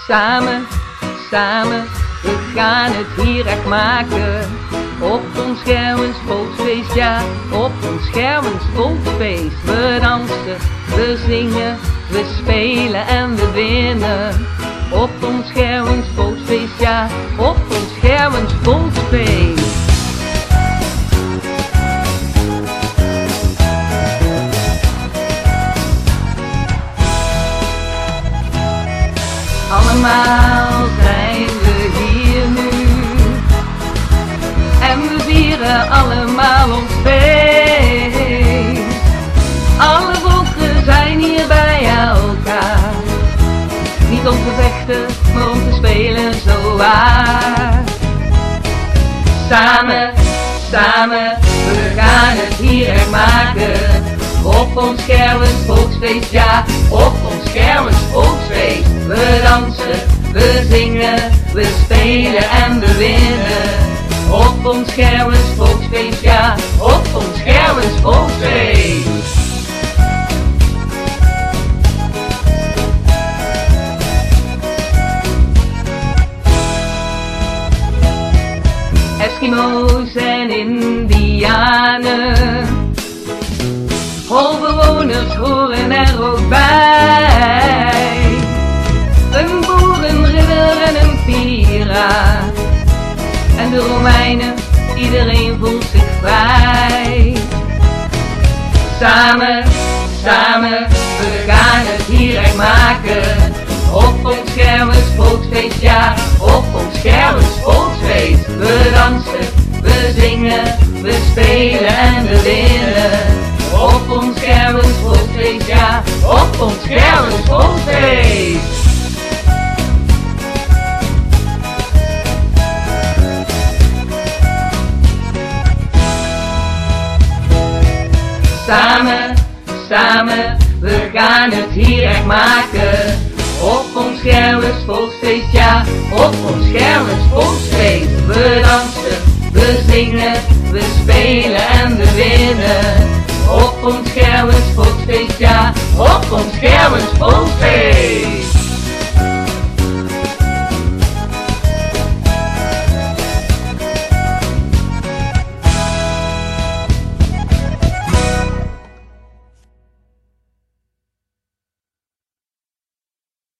Samen, samen, we gaan het hier echt maken. Op ons Gerwens volksfeest, ja, op ons Gerwens volksfeest. We dansen, we zingen, we spelen en we winnen. Op ons Gerwens volksfeest, ja, op ons Gerwens volksfeest. Allemaal zijn we hier nu en we vieren allemaal ons feest. Alle volken zijn hier bij elkaar, niet om te vechten, maar om te spelen zowaar. Samen, samen, we gaan het hier echt maken. Op ons Gerwens volksfeest, ja, op ons Gerwens volksfeest. We dansen, we zingen, we spelen en we winnen. Op ons Gerwens volksfeest, ja, op ons Gerwens volksfeest. Eskimo's en Indianen, holbewoners horen er ook bij. Een boer, een ridder en een piraat. En de Romeinen, iedereen voelt zich vrij. Samen, samen, we gaan het hier echt maken. Op ons Gerwens volksfeest, ja, op ons Gerwens volksfeest. We dansen, we zingen, we spelen en we winnen. Op ons Gerwens volksfeest, ja, op ons Gerwens volksfeest. Samen, samen, we gaan het hier echt maken. Op ons Gerwens volksfeest, ja, op ons Gerwens volksfeest. We dansen, we zingen, we spelen en we winnen. Op ons Gerwens volksfeest, ja, op ons Gerwens volksfeest.